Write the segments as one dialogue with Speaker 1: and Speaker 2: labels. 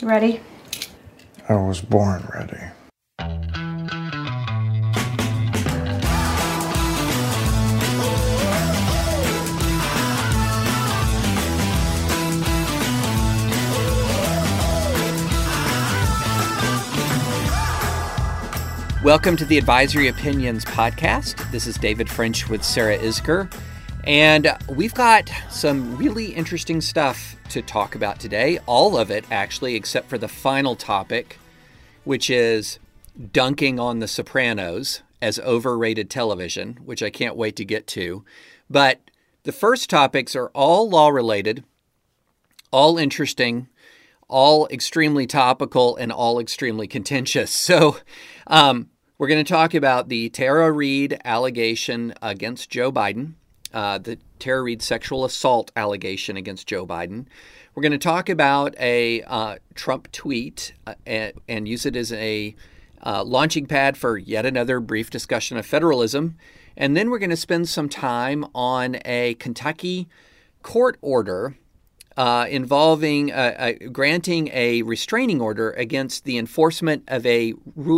Speaker 1: You ready?
Speaker 2: I was born ready.
Speaker 3: Welcome to the Advisory Opinions podcast. This is David French with Sarah Isgur, and we've got some really interesting stuff to talk about today. All of it, actually, except for the final topic, which is dunking on The Sopranos as overrated television, which I can't wait to get to. But the first topics are all law-related, all interesting, all extremely topical, and all extremely contentious. So we're going to talk about the Tara Reade allegation against Joe Biden, the Tara Reade sexual assault allegation against Joe Biden. We're going to talk about a Trump tweet and use it as a launching pad for yet another brief discussion of federalism. And then we're going to spend some time on a Kentucky court order involving granting a restraining order against the enforcement of a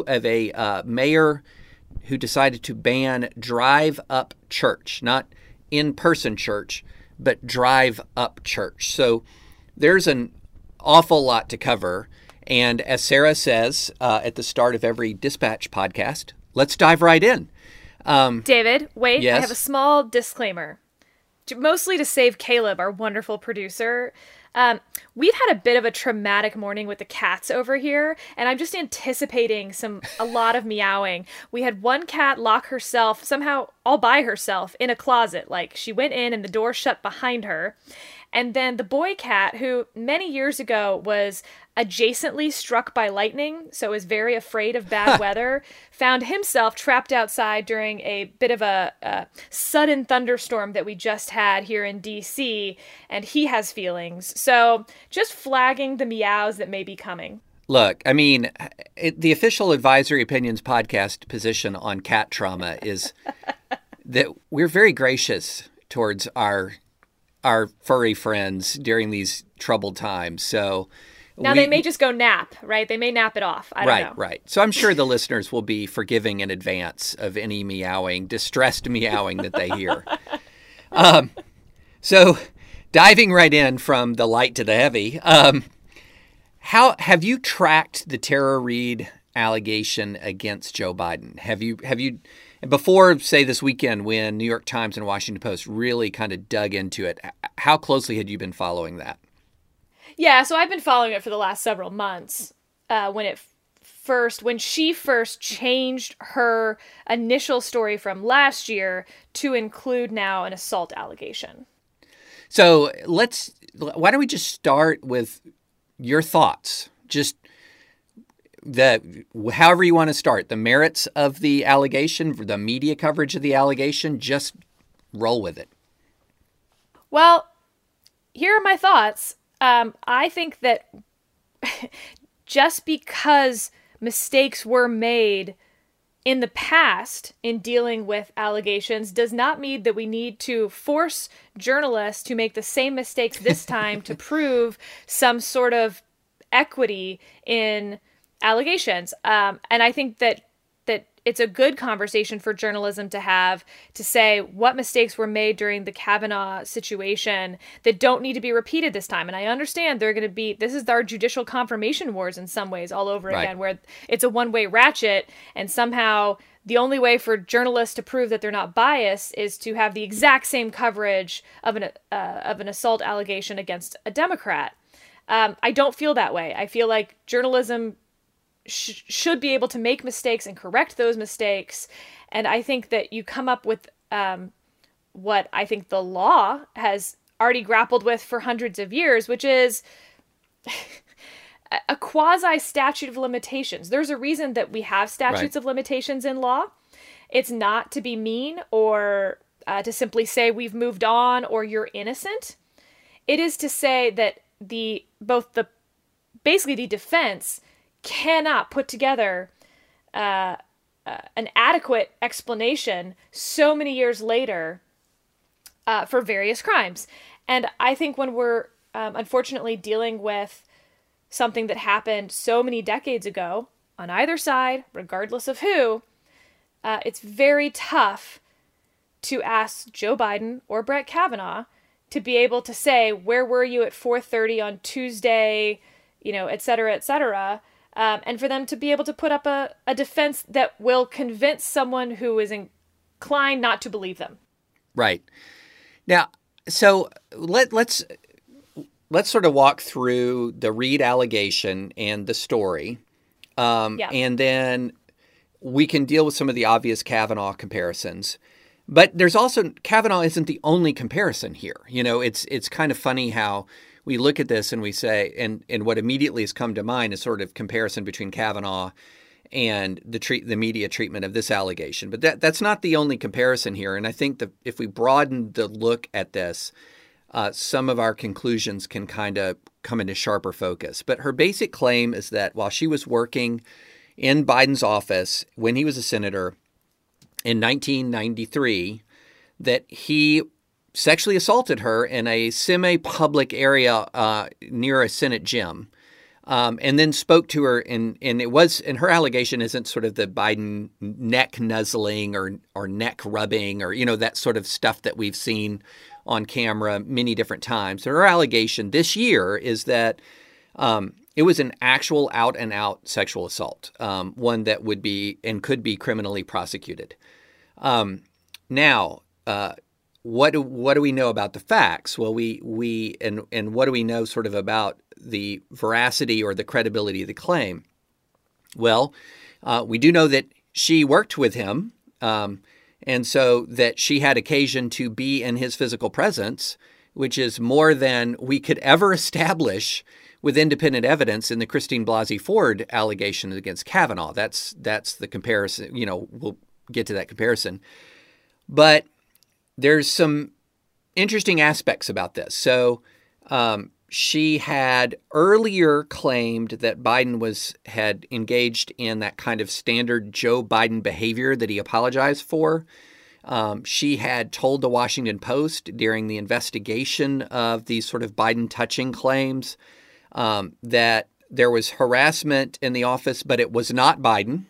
Speaker 3: mayor who decided to ban drive-up church, not in-person church, but drive-up church. So there's an awful lot to cover. And as Sarah says at the start of every Dispatch podcast, let's dive right in.
Speaker 4: David, wait,
Speaker 3: yes?
Speaker 4: I have a small disclaimer. Mostly to save Caleb, our wonderful producer. We've had a bit of a traumatic morning with the cats over here, and I'm just anticipating a lot of meowing. We had one cat lock herself somehow all by herself in a closet. Like, she went in and the door shut behind her. And then the boy cat, who many years ago was adjacently struck by lightning, so was very afraid of bad weather, found himself trapped outside during a bit of a sudden thunderstorm that we just had here in D.C., and he has feelings. So just flagging the meows that may be coming.
Speaker 3: Look, I mean, the official Advisory Opinions podcast position on cat trauma is that we're very gracious towards our furry friends during these troubled times. So
Speaker 4: now they may just go nap, right? They may nap it off. I don't know.
Speaker 3: Right. So I'm sure the listeners will be forgiving in advance of any distressed meowing that they hear. So diving right in from the light to the heavy, how have you tracked the Tara Reade allegation against Joe Biden? Have you before, say, this weekend when New York Times and Washington Post really kind of dug into it, how closely had you been following that?
Speaker 4: Yeah, so I've been following it for the last several months. When she first changed her initial story from last year to include now an assault allegation.
Speaker 3: So why don't we just start with your thoughts? Just however you want to start, the merits of the allegation, the media coverage of the allegation, just roll with it.
Speaker 4: Well, here are my thoughts. I think that just because mistakes were made in the past in dealing with allegations does not mean that we need to force journalists to make the same mistakes this time to prove some sort of equity in allegations. And I think that it's a good conversation for journalism to have, to say what mistakes were made during the Kavanaugh situation that don't need to be repeated this time. And I understand this is our judicial confirmation wars in some ways all over again, where it's a one-way ratchet, and somehow the only way for journalists to prove that they're not biased is to have the exact same coverage of an assault allegation against a Democrat. I don't feel that way. I feel like journalism should be able to make mistakes and correct those mistakes. And I think that you come up with what I think the law has already grappled with for hundreds of years, which is a quasi statute of limitations. There's a reason that we have statutes of limitations in law. It's not to be mean or to simply say we've moved on or you're innocent. It is to say that the defense cannot put together an adequate explanation so many years later for various crimes. And I think when we're unfortunately dealing with something that happened so many decades ago on either side, regardless of who, it's very tough to ask Joe Biden or Brett Kavanaugh to be able to say, where were you at 4:30 on Tuesday, et cetera, and for them to be able to put up a defense that will convince someone who is inclined not to believe them.
Speaker 3: Right. Now, so let's sort of walk through the Reid allegation and the story, and then we can deal with some of the obvious Kavanaugh comparisons. But there's also, Kavanaugh isn't the only comparison here. It's kind of funny how we look at this and we say, and what immediately has come to mind is sort of comparison between Kavanaugh and the media treatment of this allegation. But that's not the only comparison here. And I think that if we broaden the look at this, some of our conclusions can kind of come into sharper focus. But her basic claim is that while she was working in Biden's office when he was a senator in 1993, that he sexually assaulted her in a semi-public area near a Senate gym, and then spoke to her. And her allegation isn't sort of the Biden neck nuzzling or neck rubbing or that sort of stuff that we've seen on camera many different times. Her allegation this year is that it was an actual out-and-out sexual assault, one that would be and could be criminally prosecuted. Now, what do we know about the facts? Well, and what do we know sort of about the veracity or the credibility of the claim? Well, we do know that she worked with him, and so that she had occasion to be in his physical presence, which is more than we could ever establish with independent evidence in the Christine Blasey Ford allegation against Kavanaugh. That's the comparison. We'll get to that comparison. But there's some interesting aspects about this. So she had earlier claimed that Biden had engaged in that kind of standard Joe Biden behavior that he apologized for. She had told the Washington Post during the investigation of these sort of Biden touching claims that there was harassment in the office, but it was not Biden.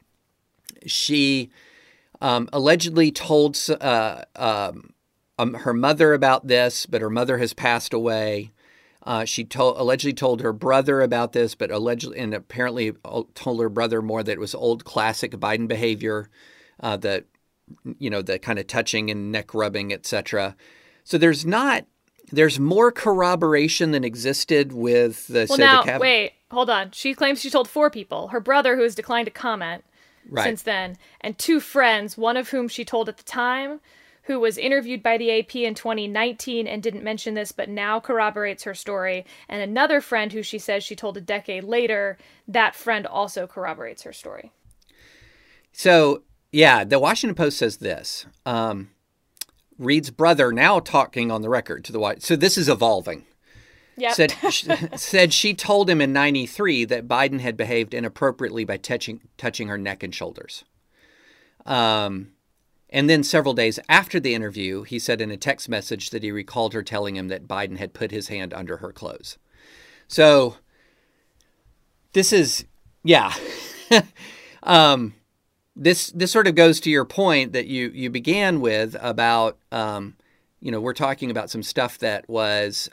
Speaker 3: She allegedly told her mother about this, but her mother has passed away. She allegedly told her brother about this, but apparently told her brother more that it was old classic Biden behavior, the kind of touching and neck rubbing, etc. So there's more corroboration than existed with the.
Speaker 4: Well, now wait, hold on. She claims she told 4 people: her brother, who has declined to comment since then, and 2 friends, one of whom she told at the time, who was interviewed by the AP in 2019 and didn't mention this, but now corroborates her story, and another friend who she says she told a decade later. That friend also corroborates her story.
Speaker 3: So, yeah, the Washington Post says this. Reid's brother, now talking on the record to the White. So this is evolving.
Speaker 4: Yep.
Speaker 3: Said she told him in 93 that Biden had behaved inappropriately by touching her neck and shoulders. And then several days after the interview, he said in a text message that he recalled her telling him that Biden had put his hand under her clothes. So this is, yeah. This sort of goes to your point that you began with about, we're talking about some stuff that was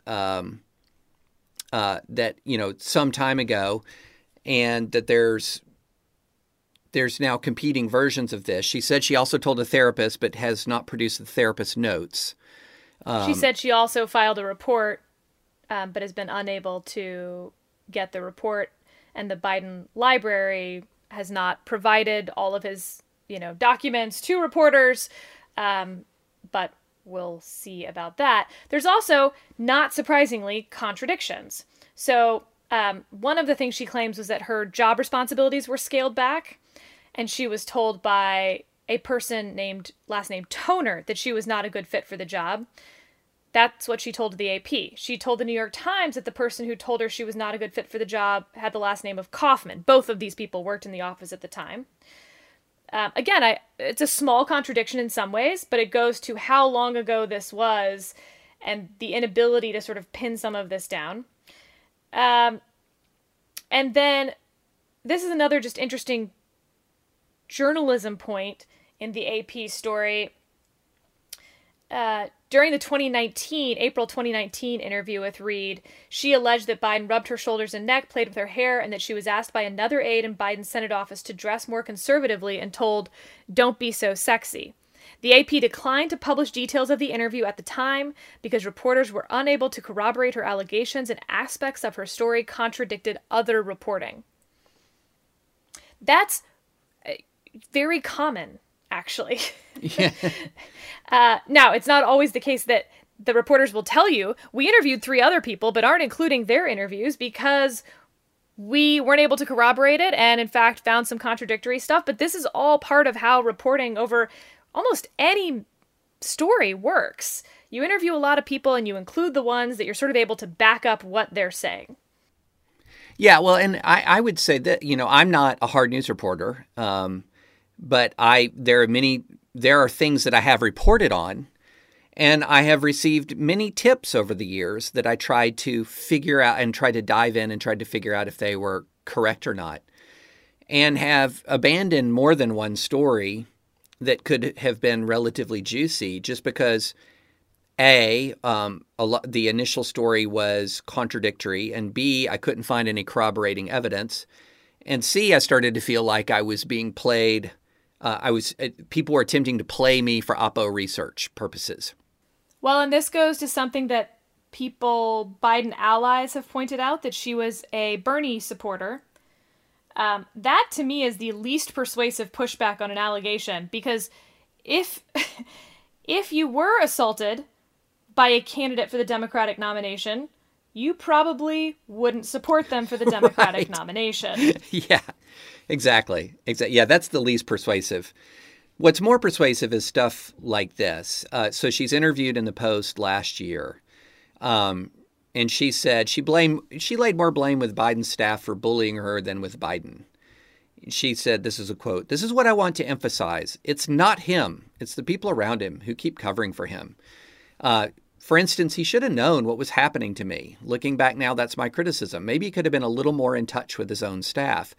Speaker 3: some time ago, and that there's now competing versions of this. She said she also told a therapist, but has not produced the therapist's notes.
Speaker 4: She said she also filed a report, but has been unable to get the report, and the Biden library has not provided all of his, documents to reporters, but we'll see about that. There's also, not surprisingly, contradictions. So one of the things she claims was that her job responsibilities were scaled back, and she was told by a person named last name Toner that she was not a good fit for the job. That's what she told the AP. She told the New York Times that the person who told her she was not a good fit for the job had the last name of Kaufman. Both of these people worked in the office at the time. Again, it's a small contradiction in some ways, but it goes to how long ago this was and the inability to sort of pin some of this down. And then this is another just interesting journalism point in the AP story. During the April 2019 interview with Reid, she alleged that Biden rubbed her shoulders and neck, played with her hair, and that she was asked by another aide in Biden's Senate office to dress more conservatively and told, "Don't be so sexy." The AP declined to publish details of the interview at the time because reporters were unable to corroborate her allegations and aspects of her story contradicted other reporting. That's very common, actually.
Speaker 3: Yeah.
Speaker 4: Now, it's not always the case that the reporters will tell you, we interviewed 3 other people, but aren't including their interviews because we weren't able to corroborate it and, in fact, found some contradictory stuff. But this is all part of how reporting over almost any story works. You interview a lot of people and you include the ones that you're sort of able to back up what they're saying.
Speaker 3: Yeah, well, and I would say that, I'm not a hard news reporter, but there are things that I have reported on, and I have received many tips over the years that I tried to figure out and tried to dive in and tried to figure out if they were correct or not, and have abandoned more than one story that could have been relatively juicy just because the initial story was contradictory, and B, I couldn't find any corroborating evidence, and C, I started to feel like I was being played. People were attempting to play me for Oppo research purposes.
Speaker 4: Well, and this goes to something that Biden allies have pointed out, that she was a Bernie supporter. That, to me, is the least persuasive pushback on an allegation, because if you were assaulted by a candidate for the Democratic nomination, you probably wouldn't support them for the Democratic nomination.
Speaker 3: Yeah, exactly. Yeah, that's the least persuasive. What's more persuasive is stuff like this. So she's interviewed in the Post last year. And she said she laid more blame with Biden's staff for bullying her than with Biden. She said, this is a quote, "This is what I want to emphasize. It's not him. It's the people around him who keep covering for him. For instance, he should have known what was happening to me. Looking back now, that's my criticism. Maybe he could have been a little more in touch with his own staff."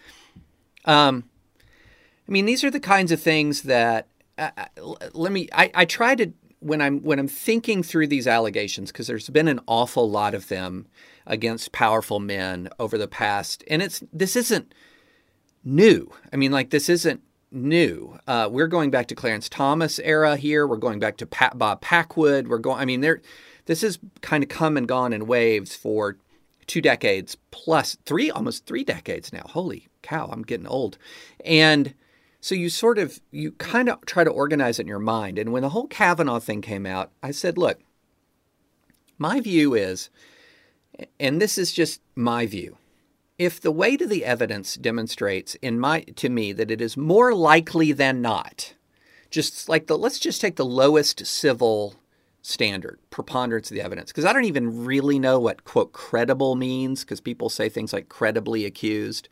Speaker 3: These are the kinds of things that I try to, when I'm thinking through these allegations, because there's been an awful lot of them against powerful men over the past, and this isn't new. This isn't new. We're going back to Clarence Thomas era here. We're going back to Bob Packwood. This has kind of come and gone in waves for 2 decades plus, almost 3 decades now. Holy cow, I'm getting old. And so you kind of try to organize it in your mind. And when the whole Kavanaugh thing came out, I said, look, my view is, and this is just my view, if the weight of the evidence demonstrates to me that it is more likely than not, let's just take the lowest civil standard, preponderance of the evidence, because I don't even really know what, quote, credible means, because people say things like credibly accused.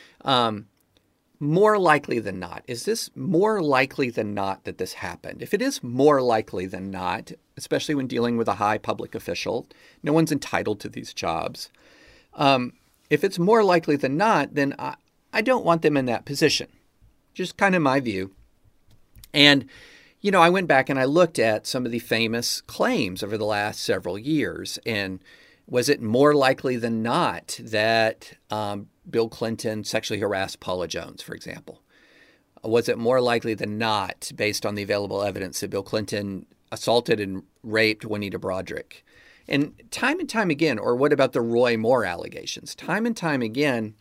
Speaker 3: More likely than not. Is this more likely than not that this happened? If it is more likely than not, especially when dealing with a high public official, no one's entitled to these jobs. If it's more likely than not, then I don't want them in that position. Just kind of my view. And, I went back and I looked at some of the famous claims over the last several years. And was it more likely than not that Bill Clinton sexually harassed Paula Jones, for example? Was it more likely than not, based on the available evidence, that Bill Clinton assaulted and raped Juanita Broaddrick? And time again, or what about the Roy Moore allegations? Time and time again,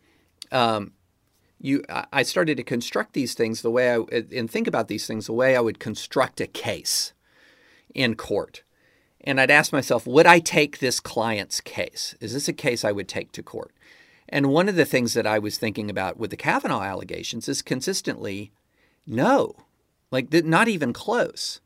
Speaker 3: I started to construct these things and think about these things the way I would construct a case in court. And I'd ask myself, would I take this client's case? Is this a case I would take to court? And one of the things that I was thinking about with the Kavanaugh allegations is consistently, no, not even close.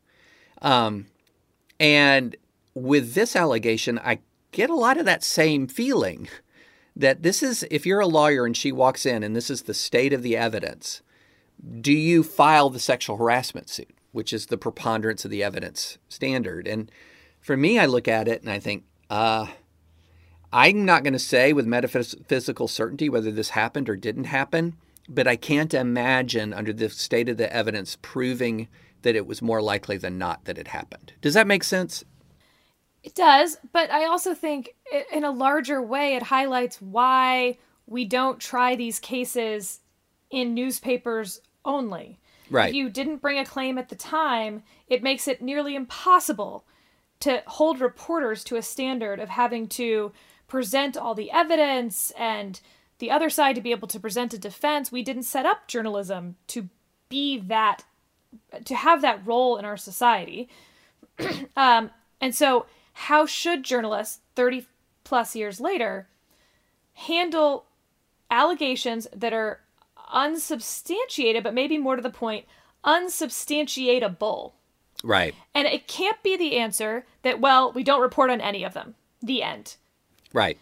Speaker 3: And with this allegation, I get a lot of that same feeling that this is, if you're a lawyer and she walks in and this is the state of the evidence, do you file the sexual harassment suit, which is the preponderance of the evidence standard? And for me, I look at it and I think, I'm not going to say with metaphysical certainty whether this happened or didn't happen, but I can't imagine under the state of the evidence proving that it was more likely than not that it happened. Does that make sense?
Speaker 4: It does, but I also think in a larger way it highlights why we don't try these cases in newspapers only.
Speaker 3: Right.
Speaker 4: If you didn't bring a claim at the time, it makes it nearly impossible to hold reporters to a standard of having to present all the evidence and the other side to be able to present a defense. We didn't set up journalism to be that, to have that role in our society. And so how should journalists 30 plus years later handle allegations that are unsubstantiated, but maybe more to the point, unsubstantiatable?
Speaker 3: Right.
Speaker 4: And it can't be the answer that, well, we don't report on any of them. The end.
Speaker 3: Right.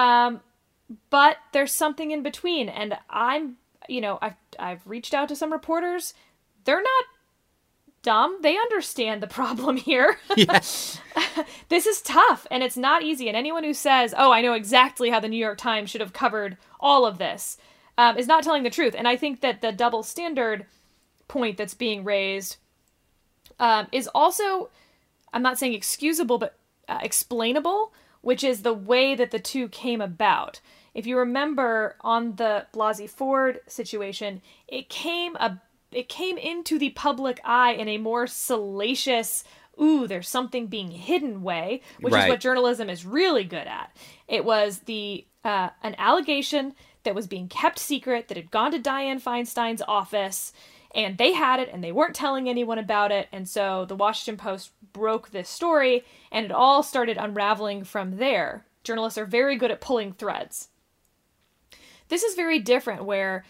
Speaker 4: But there's something in between. And I've reached out to some reporters. They're not dumb. They understand the problem here.
Speaker 3: Yes.
Speaker 4: This is tough and it's not easy. And anyone who says, oh, I know exactly how the New York Times should have covered all of this, is not telling the truth. And I think that the double standard point that's being raised is also, I'm not saying excusable, but explainable, which is the way that the two came about. If you remember on the Blasey Ford situation, it came into the public eye in a more salacious, ooh, there's something being hidden way, which is what journalism is really good at. It was an allegation that was being kept secret, that had gone to Dianne Feinstein's office, and they had it, and they weren't telling anyone about it, and so the Washington Post broke this story, and it all started unraveling from there. Journalists are very good at pulling threads. This is very different, where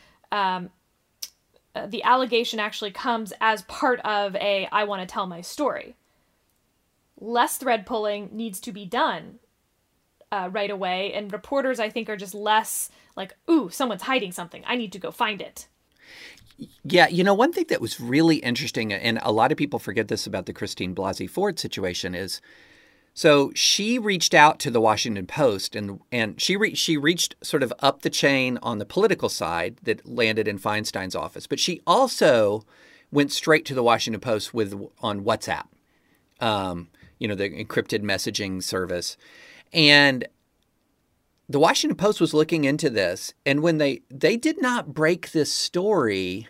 Speaker 4: the allegation actually comes as part of I want to tell my story. Less thread pulling needs to be done right away, and reporters, I think, are just less like, ooh, someone's hiding something, I need to go find it.
Speaker 3: Yeah, one thing that was really interesting, and a lot of people forget this about the Christine Blasey Ford situation, is so she reached out to the Washington Post, and she reached sort of up the chain on the political side that landed in Feinstein's office, but she also went straight to the Washington Post on WhatsApp, the encrypted messaging service, and the Washington Post was looking into this, and when they did not break this story,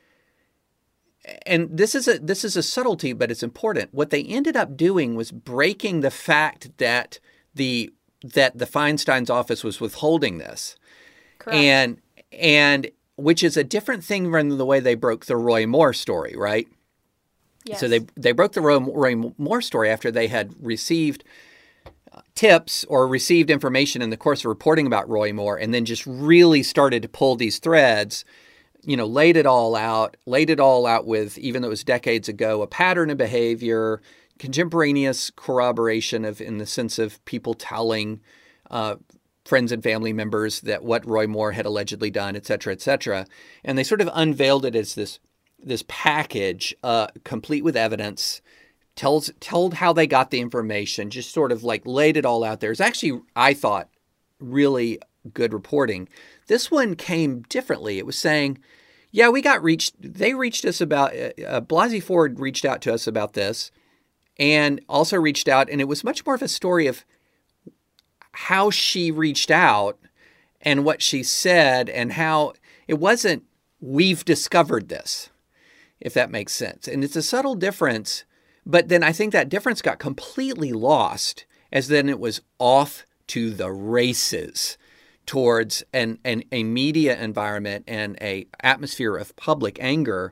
Speaker 3: and this is a subtlety, but it's important. What they ended up doing was breaking the fact that the Feinstein's office was withholding this.
Speaker 4: Correct.
Speaker 3: And which is a different thing than the way they broke the Roy Moore story, right?
Speaker 4: Yes.
Speaker 3: So they broke the Roy Moore story after they had received tips or received information in the course of reporting about Roy Moore, and then just really started to pull these threads, laid it all out with, even though it was decades ago, a pattern of behavior, contemporaneous corroboration in the sense of people telling friends and family members that what Roy Moore had allegedly done, et cetera, et cetera. And they sort of unveiled it as this package, complete with evidence, told how they got the information, just sort of like laid it all out there. It's actually, I thought, really good reporting. This one came differently. It was saying, yeah, they reached us about, Blasey Ford reached out to us about this, and also reached out, and it was much more of a story of how she reached out and what she said, and how it wasn't, we've discovered this, if that makes sense. And it's a subtle difference. But then I think that difference got completely lost as then it was off to the races towards a media environment and a atmosphere of public anger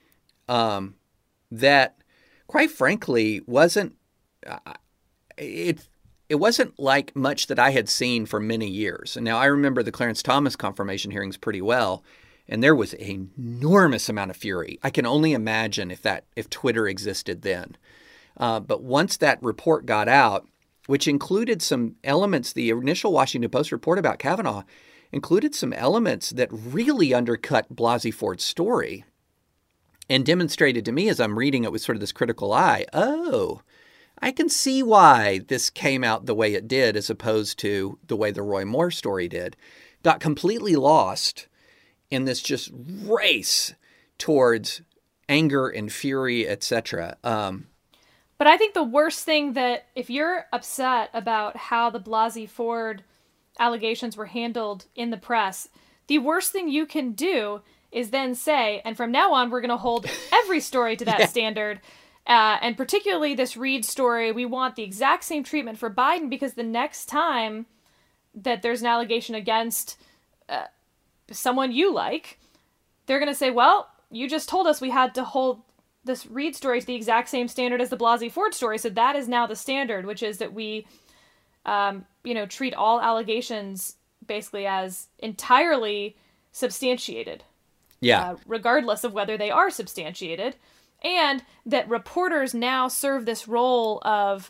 Speaker 3: that, quite frankly, wasn't it wasn't like much that I had seen for many years. And now I remember the Clarence Thomas confirmation hearings pretty well. And there was an enormous amount of fury. I can only imagine if Twitter existed then. But once that report got out, which included some elements, the initial Washington Post report about Kavanaugh included some elements that really undercut Blasey Ford's story and demonstrated to me as I'm reading it with sort of this critical eye, oh, I can see why this came out the way it did as opposed to the way the Roy Moore story did. Got completely lost in this just race towards anger and fury, etc.
Speaker 4: But I think the worst thing that if you're upset about how the Blasey Ford allegations were handled in the press, the worst thing you can do is then say, and from now on, we're going to hold every story to that standard. And particularly this Reed story, we want the exact same treatment for Biden, because the next time that there's an allegation against someone you like, they're going to say, well, you just told us we had to hold this Reed story to the exact same standard as the Blasey Ford story. So that is now the standard, which is that we, treat all allegations basically as entirely substantiated.
Speaker 3: Yeah.
Speaker 4: Regardless of whether they are substantiated. And that reporters now serve this role of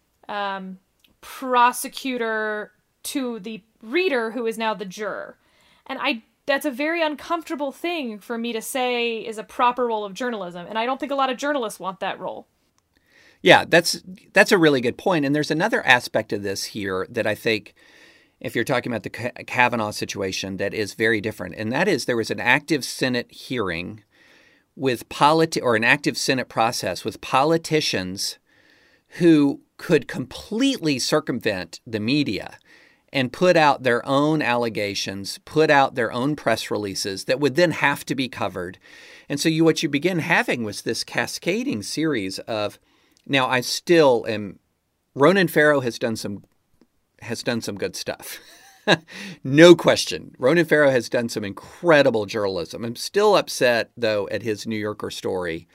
Speaker 4: prosecutor to the reader, who is now the juror. And that's a very uncomfortable thing for me to say is a proper role of journalism. And I don't think a lot of journalists want that role.
Speaker 3: Yeah, that's a really good point. And there's another aspect of this here that I think, if you're talking about the Kavanaugh situation, that is very different. And that is, there was an active Senate hearing with an active Senate process with politicians who could completely circumvent the media and put out their own allegations, put out their own press releases that would then have to be covered. And so what you begin having was this cascading series of, now I still am, Ronan Farrow has done some good stuff. No question. Ronan Farrow has done some incredible journalism. I'm still upset, though, at his New Yorker story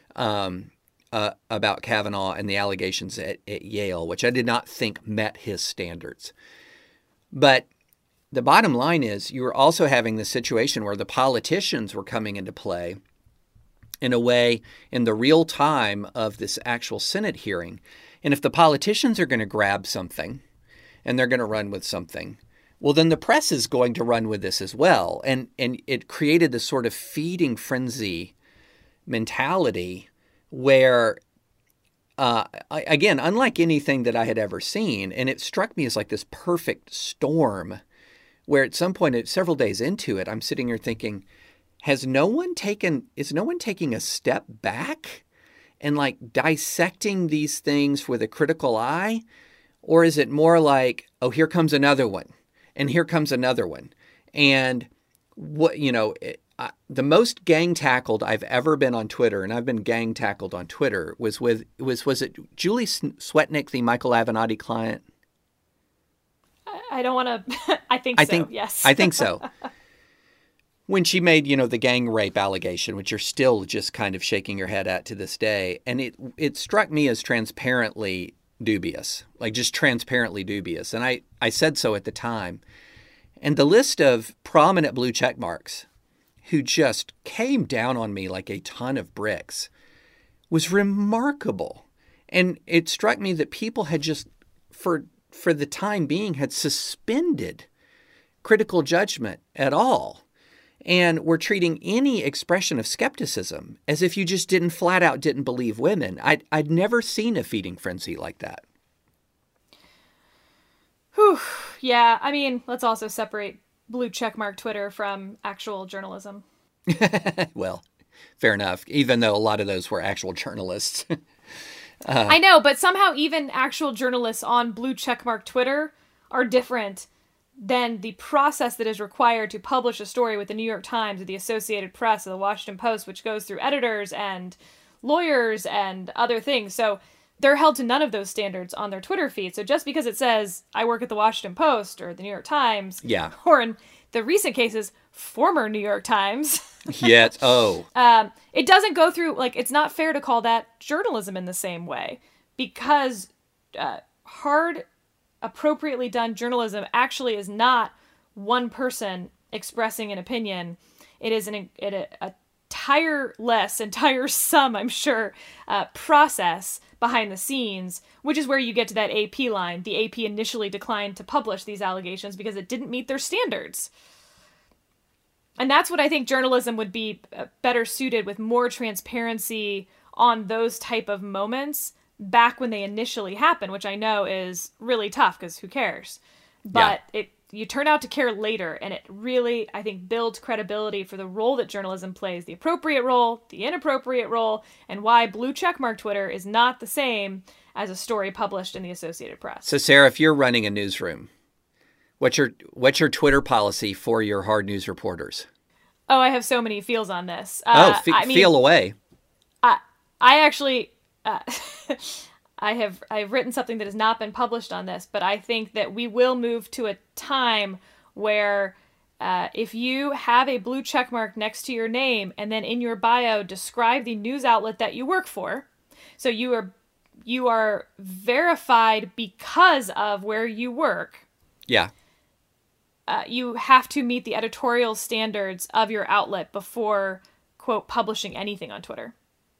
Speaker 3: about Kavanaugh and the allegations at Yale, which I did not think met his standards. But the bottom line is, you were also having this situation where the politicians were coming into play in a way in the real time of this actual Senate hearing. And if the politicians are going to grab something and they're going to run with something, well, then the press is going to run with this as well. And it created this sort of feeding frenzy mentality where, again, unlike anything that I had ever seen, and it struck me as like this perfect storm where at some point, several days into it, I'm sitting here thinking, is no one taking a step back and like dissecting these things with a critical eye? Or is it more like, oh, here comes another one, and here comes another one? And the most gang tackled I've ever been on Twitter, and I've been gang tackled on Twitter, was it Julie Swetnick, the Michael Avenatti client?
Speaker 4: I don't want to. I think so. Yes,
Speaker 3: I think so. When she made, the gang rape allegation, which you're still just kind of shaking your head at to this day, and it struck me as transparently dubious, like just transparently dubious. And I said so at the time. And the list of prominent blue check marks who just came down on me like a ton of bricks was remarkable. And it struck me that people had just, for the time being, had suspended critical judgment at all. And were treating any expression of skepticism as if you just flat out didn't believe women. I'd never seen a feeding frenzy like that.
Speaker 4: Whew. Yeah, I mean, let's also separate blue checkmark Twitter from actual journalism.
Speaker 3: Well, fair enough, even though a lot of those were actual journalists.
Speaker 4: I know, but somehow even actual journalists on blue checkmark Twitter are different than the process that is required to publish a story with the New York Times or the Associated Press or the Washington Post, which goes through editors and lawyers and other things. So they're held to none of those standards on their Twitter feed. So just because it says, I work at the Washington Post or the New York Times,
Speaker 3: yeah,
Speaker 4: or in the recent cases, former New York Times.
Speaker 3: Yes. Oh.
Speaker 4: It doesn't go through, it's not fair to call that journalism in the same way, because hard, appropriately done journalism actually is not one person expressing an opinion. It is a tiresome, I'm sure, process behind the scenes, which is where you get to that AP line. The AP initially declined to publish these allegations because it didn't meet their standards. And that's what I think journalism would be better suited with, more transparency on those type of moments back when they initially happened, which I know is really tough because who cares? But you turn out to care later, and it really, I think, builds credibility for the role that journalism plays, the appropriate role, the inappropriate role, and why blue checkmark Twitter is not the same as a story published in the Associated Press.
Speaker 3: So, Sarah, if you're running a newsroom, what's your Twitter policy for your hard news reporters?
Speaker 4: Oh, I have so many feels on this.
Speaker 3: Feel away.
Speaker 4: I actually... I've written something that has not been published on this, but I think that we will move to a time where if you have a blue check mark next to your name and then in your bio describe the news outlet that you work for, so you are verified because of where you work.
Speaker 3: Yeah.
Speaker 4: You have to meet the editorial standards of your outlet before, quote, publishing anything on Twitter.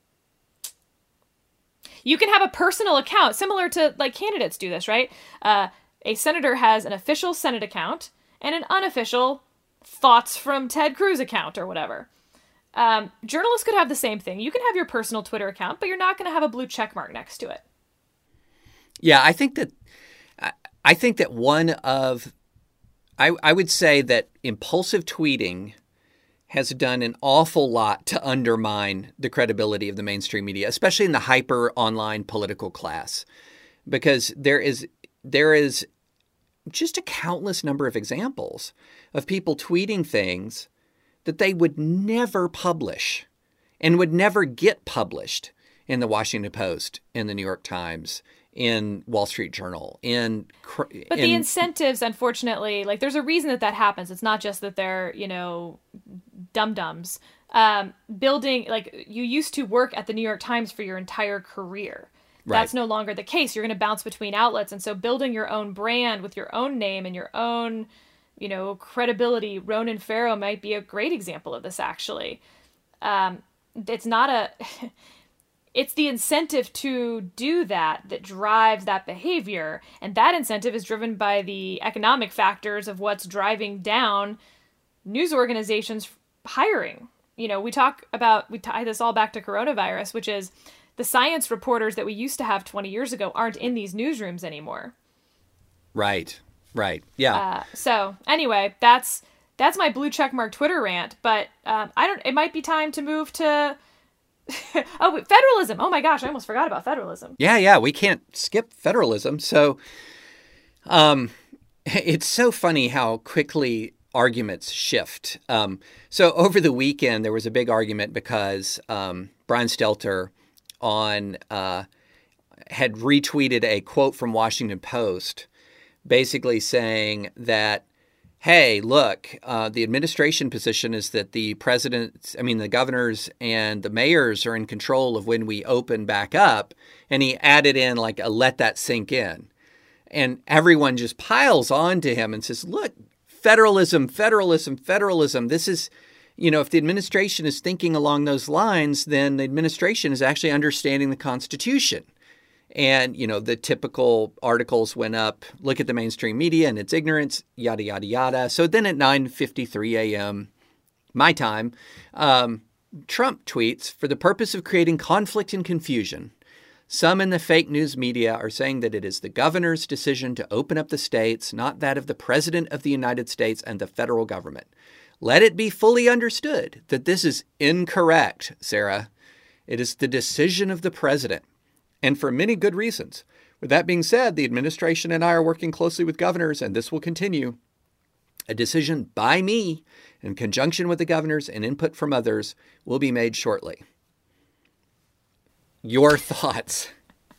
Speaker 4: You can have a personal account, similar to, like, candidates do this, right? A senator has an official Senate account and an unofficial Thoughts from Ted Cruz account or whatever. Journalists could have the same thing. You can have your personal Twitter account, but you're not going to have a blue check mark next to it.
Speaker 3: Yeah, I think that I would say that impulsive tweeting has done an awful lot to undermine the credibility of the mainstream media, especially in the hyper online political class, because there is just a countless number of examples of people tweeting things that they would never publish and would never get published in the Washington Post, in the New York Times, in Wall Street Journal,
Speaker 4: But the incentives, unfortunately, like, there's a reason that happens. It's not just that they're, dum-dums. Building, like, you used to work at the New York Times for your entire career.
Speaker 3: Right.
Speaker 4: That's no longer the case. You're going to bounce between outlets. And so building your own brand with your own name and your own, credibility, Ronan Farrow might be a great example of this, actually. It's the incentive to do that drives that behavior. And that incentive is driven by the economic factors of what's driving down news organizations hiring. We tie this all back to coronavirus, which is the science reporters that we used to have 20 years ago aren't in these newsrooms anymore.
Speaker 3: Right. Yeah.
Speaker 4: So anyway, that's my blue checkmark Twitter rant, but it might be time to move to federalism. Oh my gosh, I almost forgot about federalism.
Speaker 3: Yeah, we can't skip federalism. So it's so funny how quickly arguments shift. So over the weekend, there was a big argument because Brian Stelter had retweeted a quote from Washington Post basically saying that, hey, look, the administration position is that the governors and the mayors are in control of when we open back up. And he added in like a let that sink in. And everyone just piles on to him and says, look, federalism. This is, if the administration is thinking along those lines, then the administration is actually understanding the Constitution. And, the typical articles went up, look at the mainstream media and its ignorance, yada, yada, yada. So then at 9:53 a.m., my time, Trump tweets, for the purpose of creating conflict and confusion, some in the fake news media are saying that it is the governor's decision to open up the states, not that of the president of the United States and the federal government. Let it be fully understood that this is incorrect, Sarah. It is the decision of the president. And for many good reasons. With that being said, the administration and I are working closely with governors, and this will continue. A decision by me, in conjunction with the governors and input from others, will be made shortly. Your thoughts?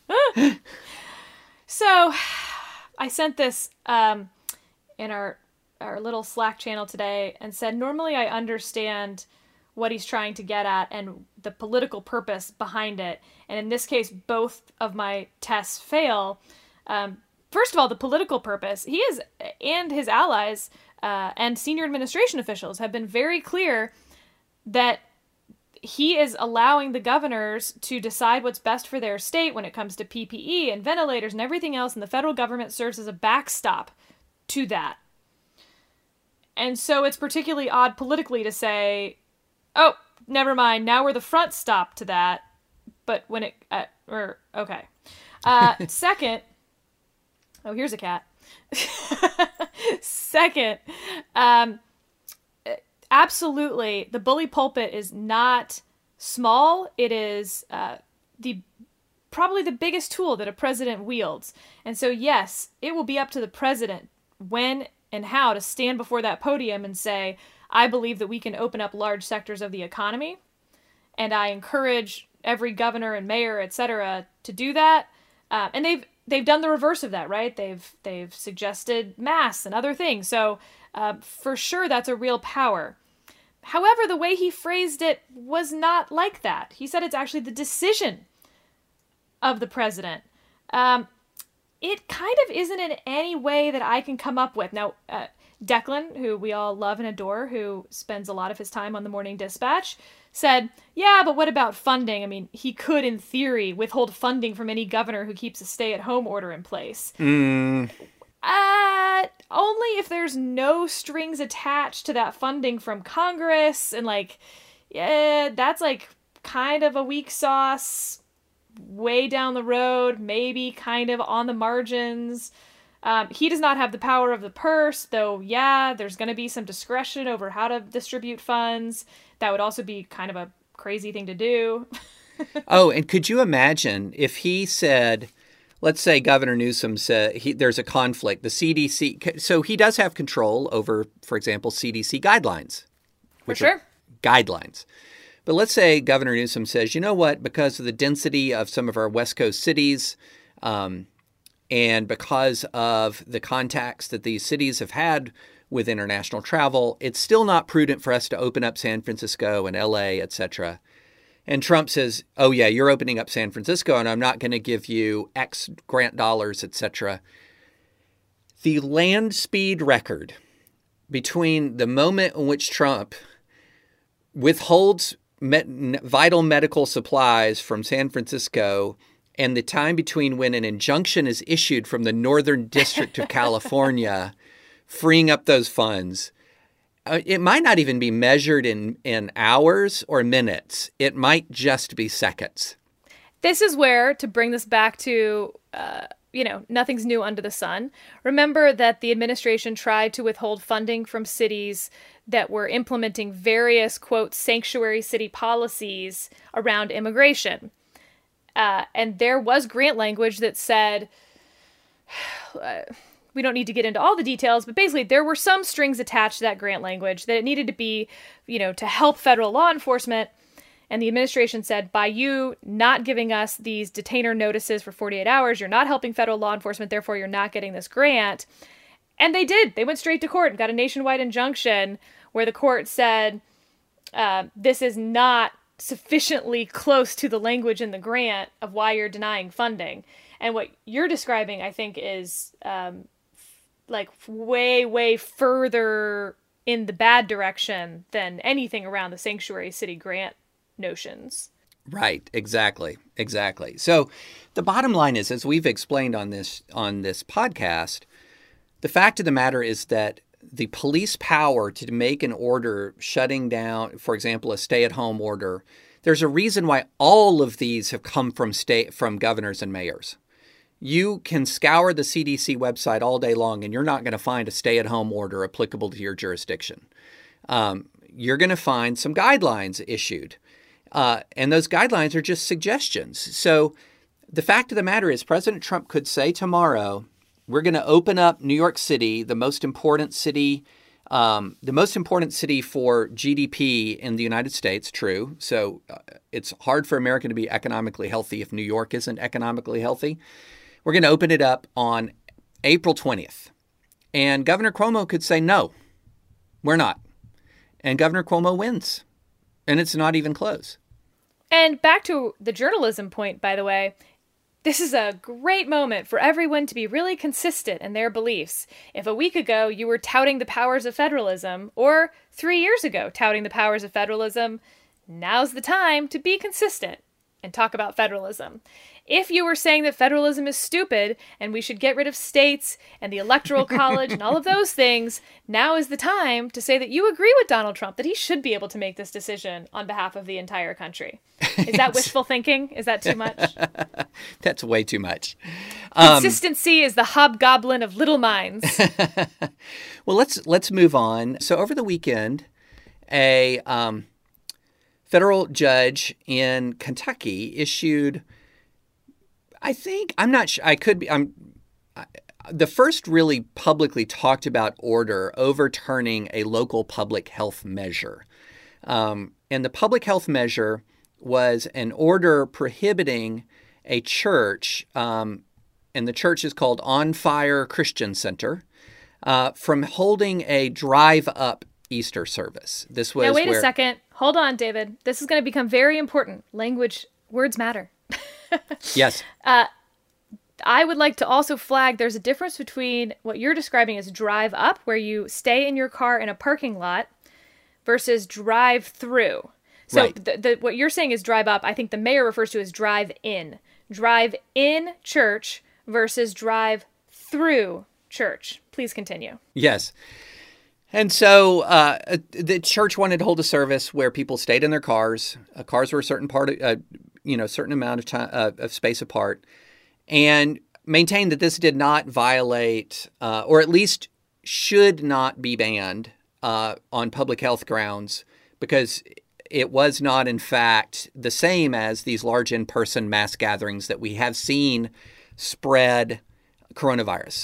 Speaker 4: So, I sent this in our little Slack channel today and said, normally I understand what he's trying to get at and the political purpose behind it. And in this case, both of my tests fail. First of all, the political purpose. He is, and his allies and senior administration officials have been very clear that he is allowing the governors to decide what's best for their state when it comes to PPE and ventilators and everything else. And the federal government serves as a backstop to that. And so it's particularly odd politically to say, oh, never mind. Now we're the front stop to that. But when okay. Second, oh, here's a cat. Second, absolutely, the bully pulpit is not small. It is probably the biggest tool that a president wields. And so, yes, it will be up to the president when and how to stand before that podium and say, I believe that we can open up large sectors of the economy, and I encourage every governor and mayor, etc., to do that. And they've done the reverse of that, right? They've suggested masks and other things. So for sure, that's a real power. However, the way he phrased it was not like that. He said it's actually the decision of the president. It kind of isn't in any way that I can come up with. Now, Declan, who we all love and adore, who spends a lot of his time on the Morning Dispatch, said, yeah, but what about funding? I mean, he could, in theory, withhold funding from any governor who keeps a stay-at-home order in place. Only if there's no strings attached to that funding from Congress, and that's kind of a weak sauce, way down the road, maybe kind of on the margins. He does not have the power of the purse, though, yeah, there's going to be some discretion over how to distribute funds. That would also be kind of a crazy thing to do.
Speaker 3: Oh, and could you imagine if he said, let's say Governor Newsom said there's a conflict, the CDC, so he does have control over, for example, CDC guidelines.
Speaker 4: For sure.
Speaker 3: Guidelines. But let's say Governor Newsom says, you know what, because of the density of some of our West Coast cities, and because of the contacts that these cities have had with international travel, it's still not prudent for us to open up San Francisco and LA, etc. And Trump says, oh, yeah, you're opening up San Francisco and I'm not going to give you X grant dollars, etc. The land speed record between the moment in which Trump withholds vital medical supplies from San Francisco and the time between when an injunction is issued from the Northern District of California freeing up those funds, it might not even be measured in hours or minutes. It might just be seconds.
Speaker 4: This is where, to bring this back to, nothing's new under the sun. Remember that the administration tried to withhold funding from cities that were implementing various, quote, sanctuary city policies around immigration. And there was grant language that said, we don't need to get into all the details, but basically there were some strings attached to that grant language that it needed to be, to help federal law enforcement. And the administration said, by you not giving us these detainer notices for 48 hours, you're not helping federal law enforcement, therefore you're not getting this grant. And they did. They went straight to court and got a nationwide injunction where the court said, this is not sufficiently close to the language in the grant of why you're denying funding. And what you're describing, I think, is way, way further in the bad direction than anything around the sanctuary city grant notions.
Speaker 3: Right. Exactly. So the bottom line is, as we've explained on this podcast, the fact of the matter is that the police power to make an order shutting down, for example, a stay-at-home order, there's a reason why all of these have come from governors and mayors. You can scour the CDC website all day long, and you're not going to find a stay-at-home order applicable to your jurisdiction. You're going to find some guidelines issued, and those guidelines are just suggestions. So the fact of the matter is President Trump could say tomorrow, we're going to open up New York City, the most important city for GDP in the United States, true. So it's hard for America to be economically healthy if New York isn't economically healthy. We're going to open it up on April 20th. And Governor Cuomo could say, no, we're not. And Governor Cuomo wins. And it's not even close.
Speaker 4: And back to the journalism point, by the way, this is a great moment for everyone to be really consistent in their beliefs. If a week ago you were touting the powers of federalism, or 3 years ago touting the powers of federalism, now's the time to be consistent and talk about federalism. if you were saying that federalism is stupid and we should get rid of states and the Electoral College and all of those things, now is the time to say that you agree with Donald Trump, that he should be able to make this decision on behalf of the entire country. Is that wishful thinking? Is that too much?
Speaker 3: That's way too much.
Speaker 4: Consistency is the hobgoblin of little minds.
Speaker 3: Well, let's move on. So over the weekend, a federal judge in Kentucky issued, I'm not sure, the first really publicly talked about order overturning a local public health measure. And the public health measure was an order prohibiting a church, and the church is called On Fire Christian Center, from holding a drive-up Easter service. This was
Speaker 4: wait a second. Hold on, David. This is going to become very important. Words matter.
Speaker 3: Yes.
Speaker 4: I would like to also flag there's a difference between what you're describing as drive up, where you stay in your car in a parking lot, versus drive through. So
Speaker 3: right.
Speaker 4: What you're saying is drive up. I think the mayor refers to as drive in. Drive in church versus drive through church. Please continue.
Speaker 3: Yes. And so the church wanted to hold a service where people stayed in their cars. Cars were a certain certain amount of time of space apart, and maintained that this did not violate, or at least should not be banned on public health grounds, because it was not, in fact, the same as these large in-person mass gatherings that we have seen spread coronavirus.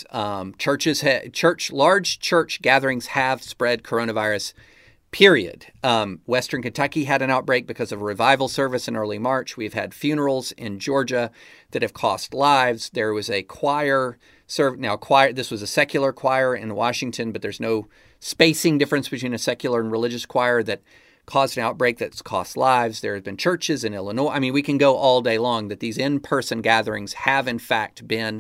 Speaker 3: Large church gatherings have spread coronavirus, period. Western Kentucky had an outbreak because of a revival service in early March. We've had funerals in Georgia that have cost lives. There was a choir. This was a secular choir in Washington, but there's no spacing difference between a secular and religious choir that caused an outbreak that's cost lives. There have been churches in Illinois. I mean, we can go all day long that these in-person gatherings have, in fact, been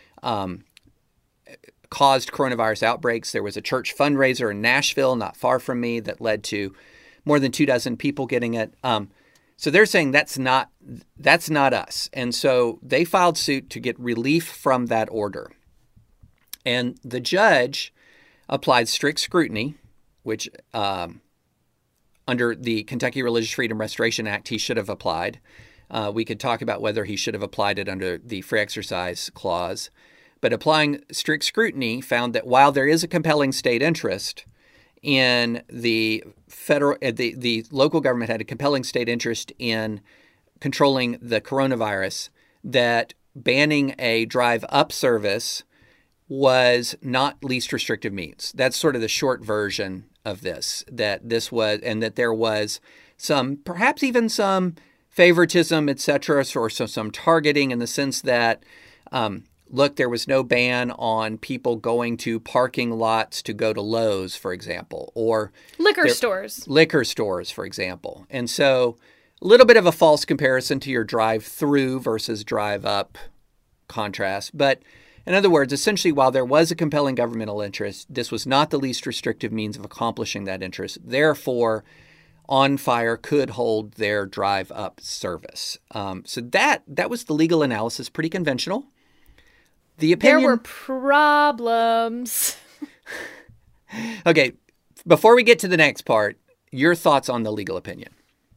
Speaker 3: caused coronavirus outbreaks. There was a church fundraiser in Nashville, not far from me, that led to more than 24 people getting it. So they're saying that's not us. And so they filed suit to get relief from that order. And the judge applied strict scrutiny, which under the Kentucky Religious Freedom Restoration Act, he should have applied. We could talk about whether he should have applied it under the free exercise clause. But applying strict scrutiny found that while there is a compelling state interest in the local government had a compelling state interest in controlling the coronavirus, that banning a drive-up service was not least restrictive means. That's sort of the short version of this, that there was perhaps even some favoritism, etc., or some targeting in the sense that, look, there was no ban on people going to parking lots to go to Lowe's, for example, or
Speaker 4: liquor stores,
Speaker 3: for example. And so a little bit of a false comparison to your drive-through versus drive-up contrast. But in other words, essentially, while there was a compelling governmental interest, this was not the least restrictive means of accomplishing that interest. Therefore, On Fire could hold their drive-up service. So that was the legal analysis, pretty conventional. The opinion...
Speaker 4: There were problems.
Speaker 3: Okay, before we get to the next part, your thoughts on the legal opinion.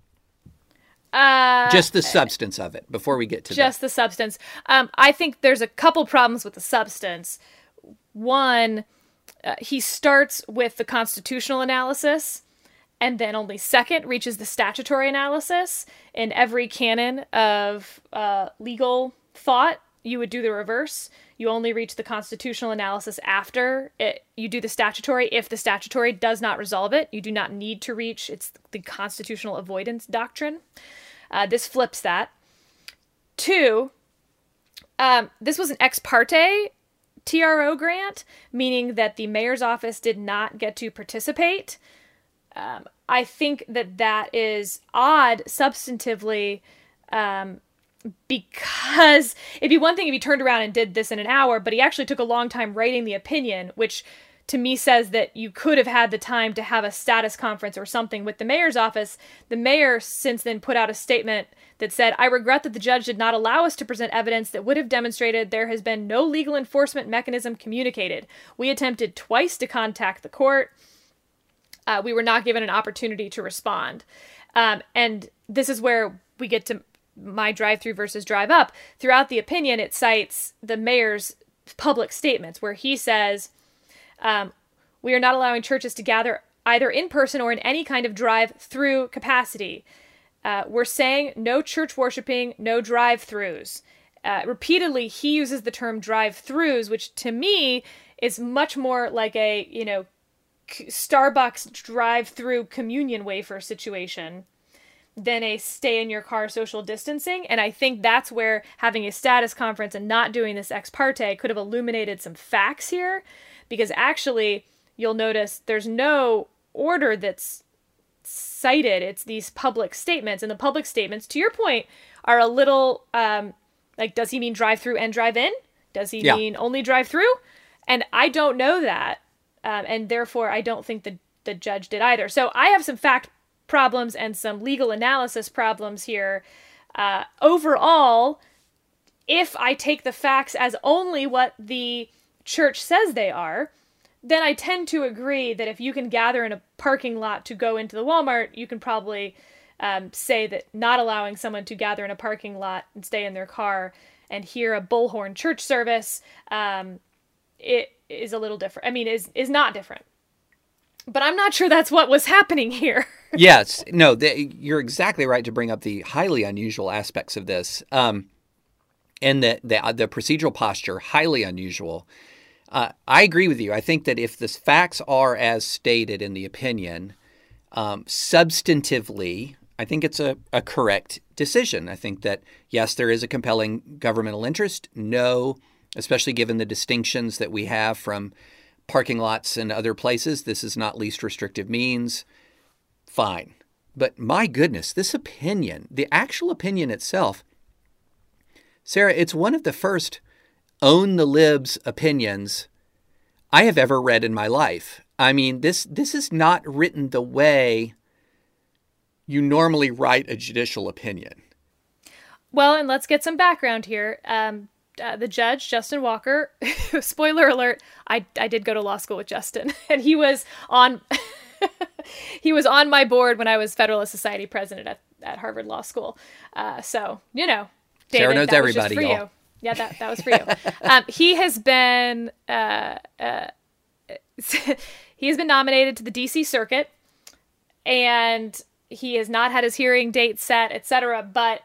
Speaker 3: Just the substance of it before we get to
Speaker 4: just the substance. I think there's a couple problems with the substance. One, he starts with the constitutional analysis and then only second reaches the statutory analysis. In every canon of legal thought, you would do the reverse. You only reach the constitutional analysis after you do the statutory. If the statutory does not resolve it, you do not need to reach. It's the constitutional avoidance doctrine. This flips that. Two, this was an ex parte TRO grant, meaning that the mayor's office did not get to participate. I think that is odd substantively, because it'd be one thing if he turned around and did this in an hour, but he actually took a long time writing the opinion, which to me says that you could have had the time to have a status conference or something with the mayor's office. The mayor since then put out a statement that said, "I regret that the judge did not allow us to present evidence that would have demonstrated there has been no legal enforcement mechanism communicated. We attempted twice to contact the court. We were not given an opportunity to respond." And this is where we get to my drive-through versus drive-up. Throughout the opinion, it cites the mayor's public statements where he says, "We are not allowing churches to gather either in person or in any kind of drive-through capacity. We're saying no church worshiping, no drive-throughs." Repeatedly, he uses the term drive-throughs, which to me is much more like a, Starbucks drive-through communion wafer situation than a stay-in-your-car social distancing. And I think that's where having a status conference and not doing this ex parte could have illuminated some facts here, because actually, you'll notice there's no order that's cited. It's these public statements, and the public statements, to your point, are a little does he mean drive-through and drive-in? Does he mean only drive-through? And I don't know that, and therefore I don't think the judge did either. So I have some fact problems and some legal analysis problems here. Overall, if I take the facts as only what the church says they are, then I tend to agree that if you can gather in a parking lot to go into the Walmart, you can probably say that not allowing someone to gather in a parking lot and stay in their car and hear a bullhorn church service, it is a little different. I mean, is not different. But I'm not sure that's what was happening here.
Speaker 3: Yes. No, you're exactly right to bring up the highly unusual aspects of this. And the procedural posture, highly unusual. I agree with you. I think that if the facts are as stated in the opinion, substantively, I think it's a correct decision. I think that, yes, there is a compelling governmental interest. No, especially given the distinctions that we have from parking lots and other places, this is not least restrictive means. Fine. But my goodness, this opinion, the actual opinion itself, Sarah, it's one of the first own the libs opinions I have ever read in my life. I mean, this is not written the way you normally write a judicial opinion.
Speaker 4: Well, and let's get some background here. The judge, Justin Walker, spoiler alert, I did go to law school with Justin, and he was on he was on my board when I was Federalist Society president at Harvard Law School. So, David,
Speaker 3: Sarah knows
Speaker 4: that
Speaker 3: everybody,
Speaker 4: was just for
Speaker 3: y'all.
Speaker 4: you. Yeah, that was for you. He has been nominated to the DC Circuit, and he has not had his hearing date set, etc. But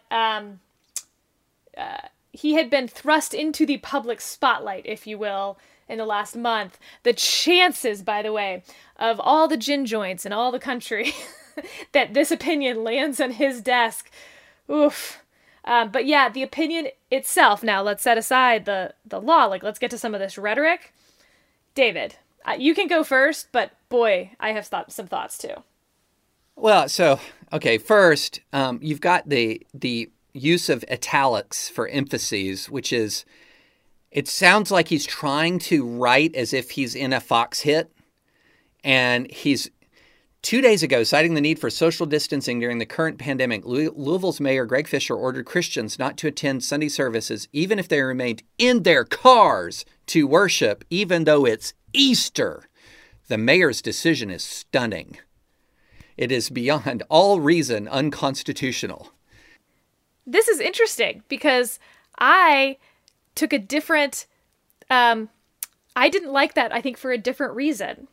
Speaker 4: he had been thrust into the public spotlight, if you will, in the last month. The chances, by the way, of all the gin joints in all the country that this opinion lands on his desk, oof. But yeah, the opinion itself, now let's set aside the law, let's get to some of this rhetoric. David, you can go first, but boy, I have some thoughts too.
Speaker 3: Well, so, okay, first, you've got the use of italics for emphases, which is, it sounds like he's trying to write as if he's in a Fox hit. And he's 2 days ago, citing the need for social distancing during the current pandemic, Louisville's mayor, Greg Fisher, ordered Christians not to attend Sunday services, even if they remained in their cars to worship, even though it's Easter. The mayor's decision is stunning. It is beyond all reason unconstitutional.
Speaker 4: This is interesting because I took a different, I didn't like that, I think, for a different reason.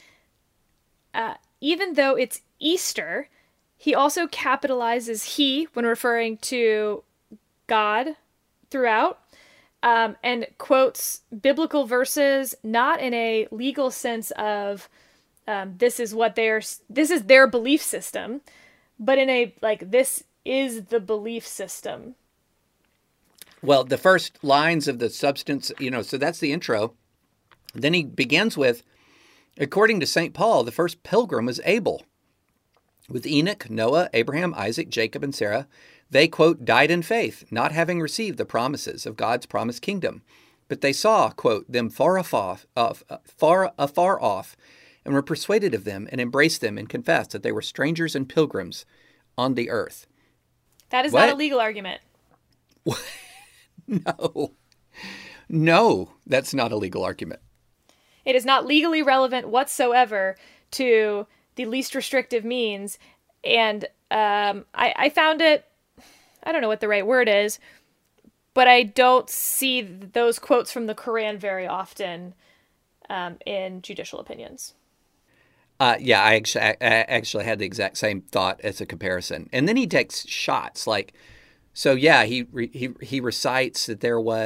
Speaker 4: Even though it's Easter, he also capitalizes he when referring to God throughout, and quotes biblical verses, not in a legal sense of this is their belief system, but in a, this is the belief system.
Speaker 3: Well, the first lines of the substance, so that's the intro. Then he begins with, according to St. Paul, the first pilgrim was Abel. With Enoch, Noah, Abraham, Isaac, Jacob, and Sarah, they, quote, died in faith, not having received the promises of God's promised kingdom, but they saw, quote, them afar off, and were persuaded of them, and embraced them, and confessed that they were strangers and pilgrims on the earth.
Speaker 4: That is
Speaker 3: What?
Speaker 4: not a legal argument.
Speaker 3: No, that's not a legal argument.
Speaker 4: It is not legally relevant whatsoever to the least restrictive means. And I found it, I don't know what the right word is, but I don't see those quotes from the Quran very often in judicial opinions.
Speaker 3: Yeah, I actually had the exact same thought as a comparison. And then he takes shots like, so yeah, he recites that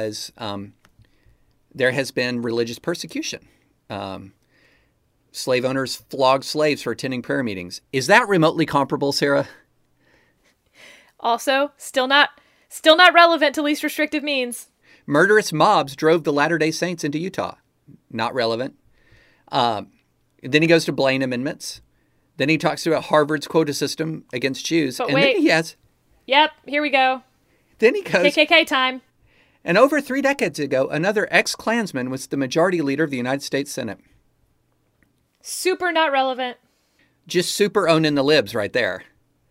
Speaker 3: there has been religious persecution. Slave owners flogged slaves for attending prayer meetings. Is that remotely comparable, Sarah?
Speaker 4: Also, still not relevant to least restrictive means.
Speaker 3: Murderous mobs drove the Latter-day Saints into Utah. Not relevant. Then he goes to Blaine amendments. Then he talks about Harvard's quota system against Jews.
Speaker 4: But
Speaker 3: and
Speaker 4: wait.
Speaker 3: then he has...
Speaker 4: Yep, here we go.
Speaker 3: Then he goes...
Speaker 4: KKK time.
Speaker 3: And over 3 decades ago, another ex-Klansman was the majority leader of the United States Senate.
Speaker 4: Super not relevant.
Speaker 3: Just super owning the libs right there.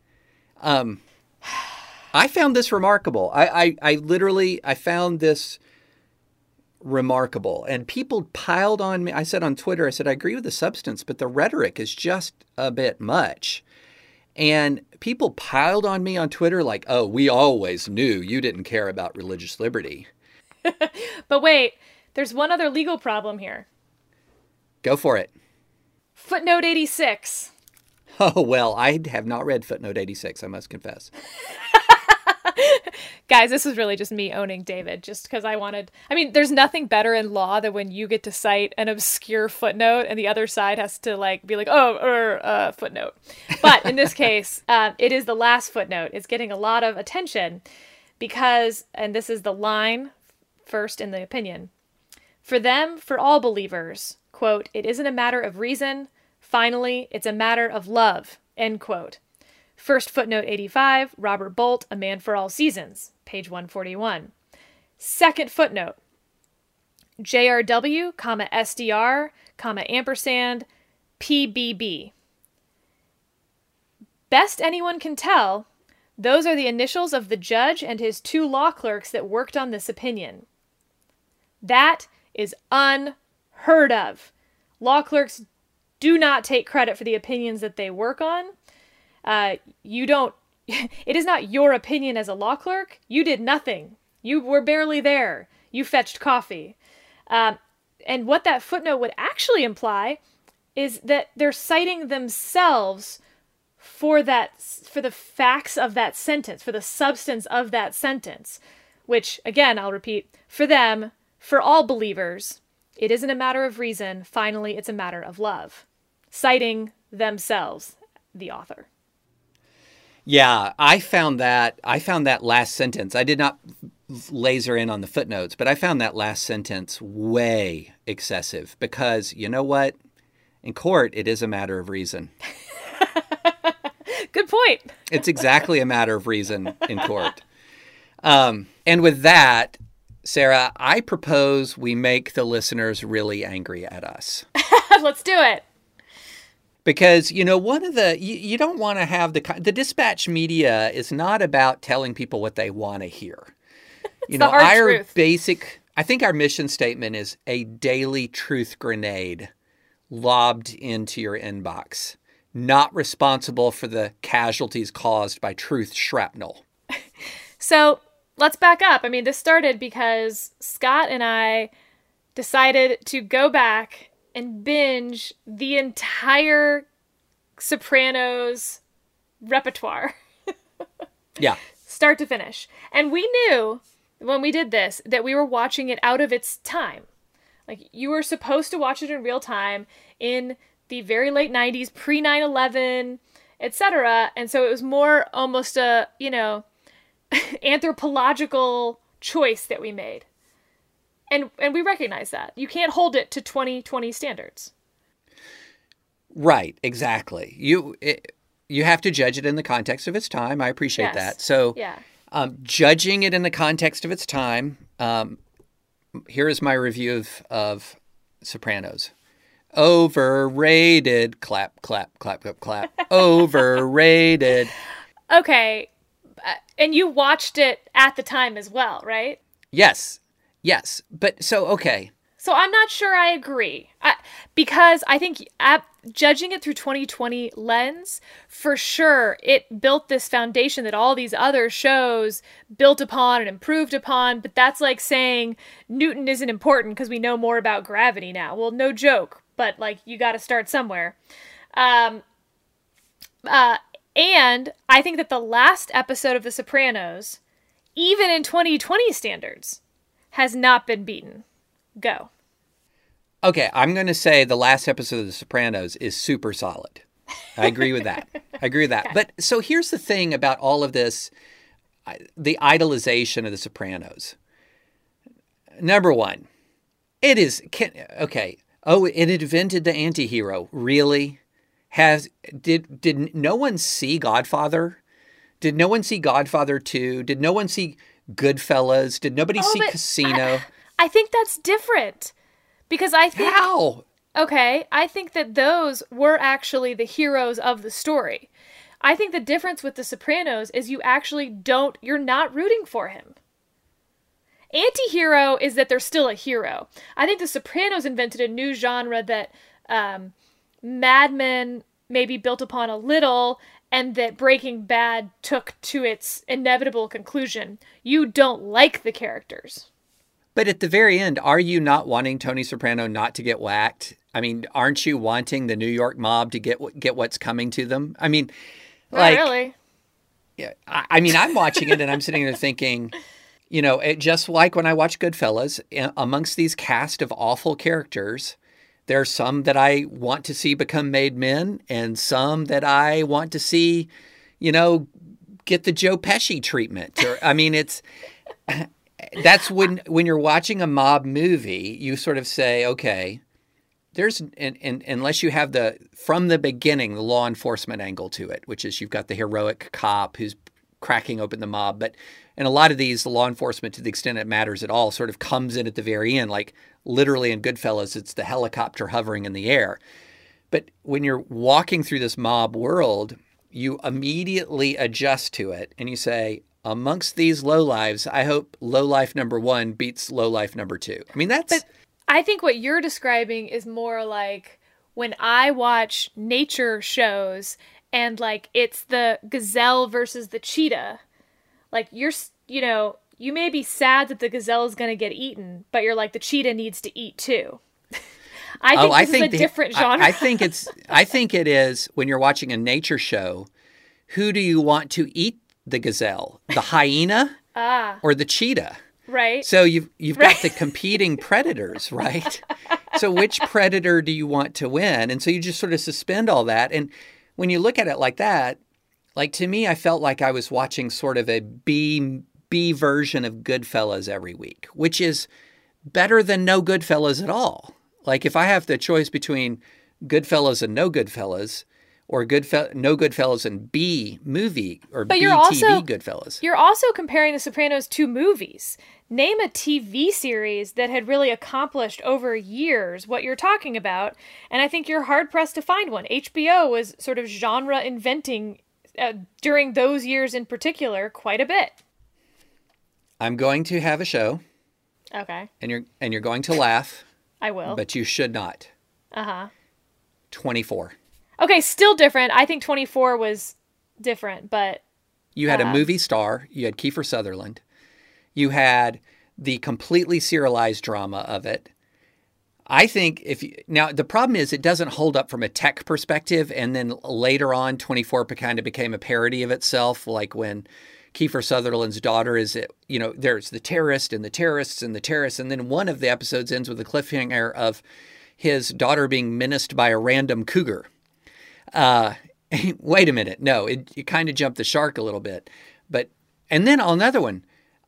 Speaker 3: I found this remarkable. I found this remarkable. And people piled on me. I said on Twitter, I agree with the substance, but the rhetoric is just a bit much. And people piled on me on Twitter like, oh, we always knew you didn't care about religious liberty.
Speaker 4: But wait, there's one other legal problem here.
Speaker 3: Go for it.
Speaker 4: Footnote 86.
Speaker 3: Oh, well, I have not read Footnote 86, I must confess.
Speaker 4: Guys, this is really just me owning David, just because there's nothing better in law than when you get to cite an obscure footnote and the other side has to be like, footnote. But in this case, it is the last footnote. It's getting a lot of attention because, and this is the line first in the opinion, for them, for all believers, quote, it isn't a matter of reason. Finally, it's a matter of love, end quote. First footnote 85, Robert Bolt, A Man for All Seasons, page 141. Second footnote, JRW, SDR, ampersand, PBB. Best anyone can tell, those are the initials of the judge and his 2 law clerks that worked on this opinion. That is unheard of. Law clerks do not take credit for the opinions that they work on. It is not your opinion as a law clerk. You did nothing. You were barely there. You fetched coffee. And what that footnote would actually imply is that they're citing themselves for the facts of that sentence, for the substance of that sentence, which, again, I'll repeat, for them, for all believers, it isn't a matter of reason. Finally, it's a matter of love. Citing themselves, the author.
Speaker 3: Yeah, I found that last sentence. I did not laser in on the footnotes, but I found that last sentence way excessive because you know what? In court, it is a matter of reason.
Speaker 4: Good point.
Speaker 3: It's exactly a matter of reason in court. And with that, Sarah, I propose we make the listeners really angry at us.
Speaker 4: Let's do it.
Speaker 3: Because, you don't want to have the dispatch media is not about telling people what they want to hear.
Speaker 4: It's the hard truth.
Speaker 3: I think our mission statement is a daily truth grenade lobbed into your inbox, not responsible for the casualties caused by truth shrapnel.
Speaker 4: So let's back up. This started because Scott and I decided to go back and binge the entire Sopranos repertoire.
Speaker 3: Yeah.
Speaker 4: Start to finish. And we knew when we did this that we were watching it out of its time. Like, you were supposed to watch it in real time in the very late 90s, pre 9/11, etc. And so it was more almost a, anthropological choice that we made. And we recognize that. You can't hold it to 2020 standards.
Speaker 3: Right, exactly. You have to judge it in the context of its time. I appreciate that. So
Speaker 4: yeah.
Speaker 3: Judging it in the context of its time, here is my review of Sopranos. Overrated. Clap, clap, clap, clap, clap. Overrated.
Speaker 4: Okay. And you watched it at the time as well, right?
Speaker 3: Yes. Yes. But so, okay.
Speaker 4: So I'm not sure I agree. Because I think judging it through 2020 lens, for sure, it built this foundation that all these other shows built upon and improved upon. But that's like saying Newton isn't important because we know more about gravity now. Well, no joke, but like you got to start somewhere. And I think that the last episode of The Sopranos, even in 2020 standards, has not been beaten. Go.
Speaker 3: Okay, I'm going to say the last episode of The Sopranos is super solid. I agree with that. Okay. But so here's the thing about all of this, the idolization of The Sopranos. Number one, it invented the anti-hero. Really? Did no one see Godfather? Did no one see Godfather 2? Did no one see Goodfellas? Did nobody see Casino?
Speaker 4: I think that's different. Because I think...
Speaker 3: How?
Speaker 4: Okay, I think that those were actually the heroes of the story. I think the difference with The Sopranos is you're not rooting for him. Anti-hero is that they're still a hero. I think The Sopranos invented a new genre that Mad Men maybe built upon a little, and that Breaking Bad took to its inevitable conclusion. You don't like the characters.
Speaker 3: But at the very end, are you not wanting Tony Soprano not to get whacked? I mean, aren't you wanting the New York mob to get what's coming to them? I mean,
Speaker 4: not really.
Speaker 3: Yeah, I mean, I'm watching it and I'm sitting there thinking, just like when I watch Goodfellas, amongst these cast of awful characters, there are some that I want to see become made men and some that I want to see, get the Joe Pesci treatment. That's when you're watching a mob movie, you sort of say, okay, there's unless you have from the beginning, the law enforcement angle to it, which is you've got the heroic cop who's cracking open the mob. But in a lot of these, the law enforcement, to the extent it matters at all, sort of comes in at the very end. Like literally in Goodfellas, it's the helicopter hovering in the air. But when you're walking through this mob world, you immediately adjust to it and you say, amongst these lowlives, I hope lowlife number 1 beats lowlife number 2. I mean, But
Speaker 4: I think what you're describing is more like when I watch nature shows and like it's the gazelle versus the cheetah. Like you may be sad that the gazelle is going to get eaten, but you're like the cheetah needs to eat too. I think this is a different genre.
Speaker 3: I think it is when you're watching a nature show. Who do you want to eat the gazelle, the hyena or the cheetah?
Speaker 4: Right.
Speaker 3: So you've got the competing predators, right? So which predator do you want to win? And so you just sort of suspend all that. And when you look at it like that, like to me, I felt like I was watching sort of a B version of Goodfellas every week, which is better than no Goodfellas at all. Like if I have the choice between Goodfellas and no Goodfellas, or no Goodfellas and B movie or B TV Goodfellas.
Speaker 4: You're also comparing The Sopranos to movies. Name a TV series that had really accomplished over years what you're talking about, and I think you're hard-pressed to find one. HBO was sort of genre inventing during those years in particular quite a bit.
Speaker 3: I'm going to have a show.
Speaker 4: Okay.
Speaker 3: And you're going to laugh.
Speaker 4: I will.
Speaker 3: But you should not. 24.
Speaker 4: Okay, still different. I think 24 was different, but...
Speaker 3: You had a movie star. You had Kiefer Sutherland. You had the completely serialized drama of it. I think now the problem is it doesn't hold up from a tech perspective, and then later on 24 kind of became a parody of itself, like when Kiefer Sutherland's daughter is, there's the terrorist and the terrorists and the terrorists, and then one of the episodes ends with a cliffhanger of his daughter being menaced by a random cougar. Wait a minute. No, it kind of jumped the shark a little bit. And then another one.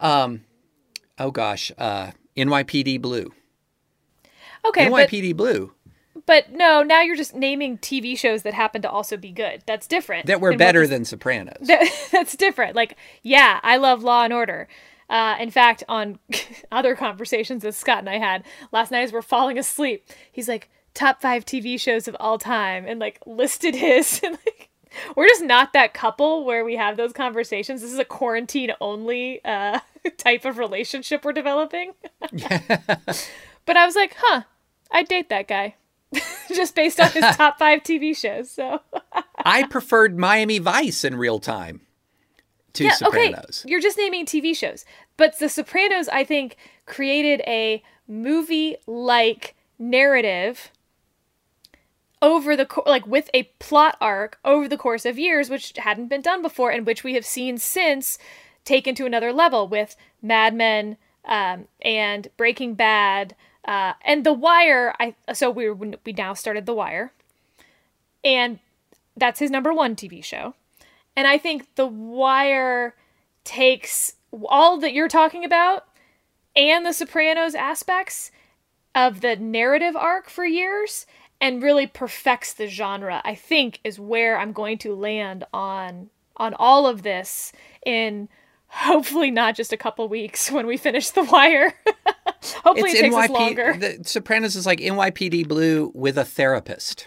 Speaker 3: NYPD Blue.
Speaker 4: Okay,
Speaker 3: NYPD Blue.
Speaker 4: But no, now you're just naming TV shows that happen to also be good. That's different.
Speaker 3: That were better than Sopranos.
Speaker 4: That's different. Like, yeah, I love Law and Order. In fact, on other conversations that Scott and I had last night as we're falling asleep, he's like, top 5 TV shows of all time, and like listed his. And like, we're just not that couple where we have those conversations. This is a quarantine only type of relationship we're developing. But I was like, I'd date that guy. Just based on his top 5 TV shows. So
Speaker 3: I preferred Miami Vice in real time to Sopranos.
Speaker 4: Okay, you're just naming TV shows. But The Sopranos, I think, created a movie-like narrative over the like with a plot arc over the course of years, which hadn't been done before, and which we have seen since taken to another level with Mad Men and Breaking Bad and The Wire. So we now started The Wire, and that's his number 1 TV show. And I think The Wire takes all that you're talking about and the Sopranos aspects of the narrative arc for years and really perfects the genre, I think, is where I'm going to land on all of this in hopefully not just a couple weeks when we finish The Wire. Hopefully it takes us longer.
Speaker 3: The Sopranos is like NYPD Blue with a therapist.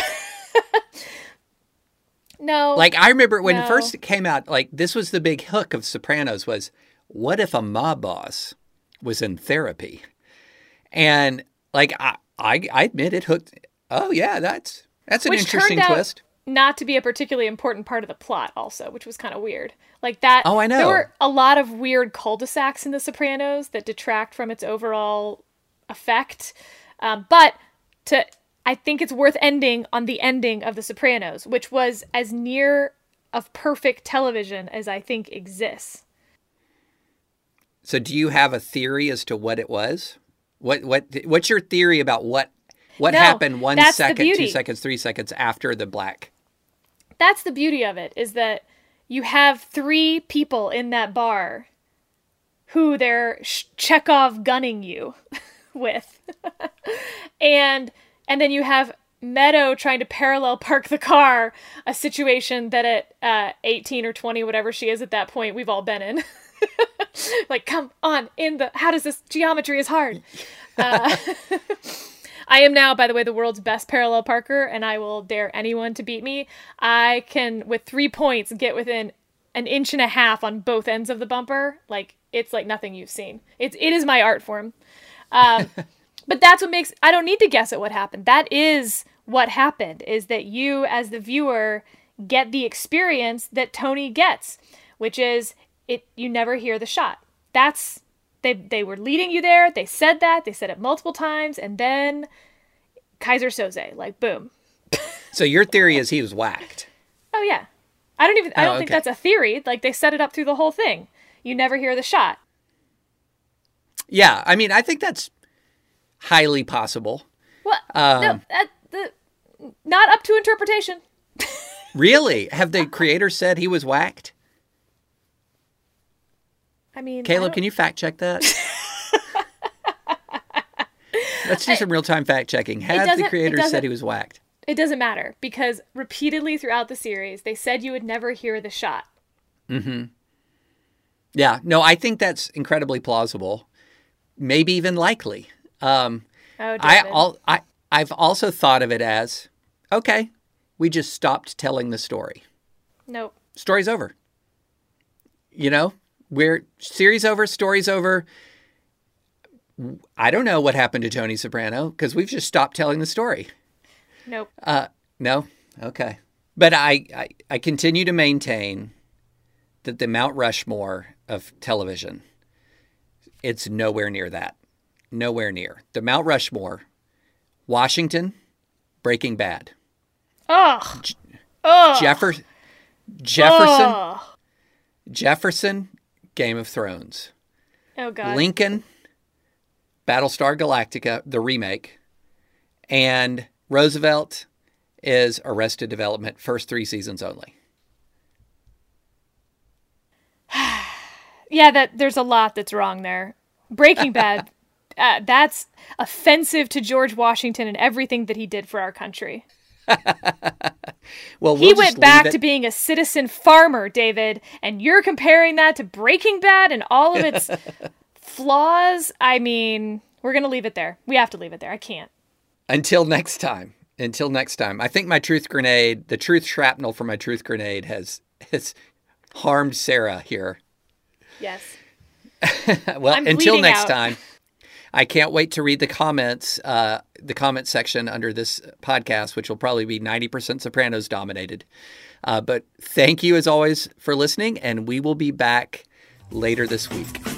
Speaker 4: No.
Speaker 3: Like, I remember when first it came out, like, this was the big hook of Sopranos was, what if a mob boss was in therapy? And, like, I admit it hooked. Oh, yeah, that's an interesting twist.
Speaker 4: Not to be a particularly important part of the plot also, which was kind of weird. Like that.
Speaker 3: Oh, I know.
Speaker 4: There were a lot of weird cul-de-sacs in The Sopranos that detract from its overall effect. But I think it's worth ending on the ending of The Sopranos, which was as near of perfect television as I think exists.
Speaker 3: So do you have a theory as to what it was? What's your theory about what happened 1 second, 2 seconds, 3 seconds after the black?
Speaker 4: That's the beauty of it, is that you have 3 people in that bar who they're Chekhov gunning you with. and then you have Meadow trying to parallel park the car, a situation that at 18 or 20, whatever she is at that point, we've all been in. Like, come on, how does this geometry is hard. I am now, by the way, the world's best parallel parker, and I will dare anyone to beat me. I can, with 3 points, get within 1.5 inches on both ends of the bumper. Like, it's like nothing you've seen. It is my art form. But that's what makes, I don't need to guess at what happened. That is what happened, is that you, as the viewer, get the experience that Tony gets, which is, you never hear the shot. They were leading you there. They said it multiple times, and then Kaiser Soze, like, boom.
Speaker 3: So your theory is he was whacked.
Speaker 4: Oh yeah. I don't think that's a theory. Like, they set it up through the whole thing. You never hear the shot.
Speaker 3: Yeah, I mean, I think that's highly possible.
Speaker 4: Well, no, not up to interpretation.
Speaker 3: Really? Have the creators said he was whacked?
Speaker 4: I mean,
Speaker 3: Caleb, can you fact check that? Let's do some real-time fact checking. Have the creators said he was whacked?
Speaker 4: It doesn't matter, because repeatedly throughout the series, they said you would never hear the shot.
Speaker 3: Mm-hmm. Yeah, no, I think that's incredibly plausible. Maybe even likely. I've also thought of it as, okay, we just stopped telling the story.
Speaker 4: Nope.
Speaker 3: Story's over. You know? Series over, story's over. I don't know what happened to Tony Soprano because we've just stopped telling the story.
Speaker 4: Nope.
Speaker 3: No? Okay. But I continue to maintain that the Mount Rushmore of television, it's nowhere near that. Nowhere near. The Mount Rushmore, Washington, Breaking Bad.
Speaker 4: Ugh.
Speaker 3: Jefferson, Game of Thrones.
Speaker 4: Oh, God.
Speaker 3: Lincoln, Battlestar Galactica, the remake. And Roosevelt is Arrested Development, first 3 seasons only.
Speaker 4: Yeah, there's a lot that's wrong there. Breaking Bad, that's offensive to George Washington and everything that he did for our country.
Speaker 3: Well,
Speaker 4: He went back to being a citizen farmer, David, and you're comparing that to Breaking Bad and all of its flaws. I mean, we're going to leave it there. We have to leave it there. I can't.
Speaker 3: Until next time. I think my truth grenade, the truth shrapnel from my truth grenade has harmed Sarah here.
Speaker 4: Yes.
Speaker 3: Well,
Speaker 4: I'm
Speaker 3: until
Speaker 4: bleeding
Speaker 3: next
Speaker 4: out.
Speaker 3: time. I can't wait to read the comments, the comment section under this podcast, which will probably be 90% Sopranos dominated. But thank you, as always, for listening, and we will be back later this week.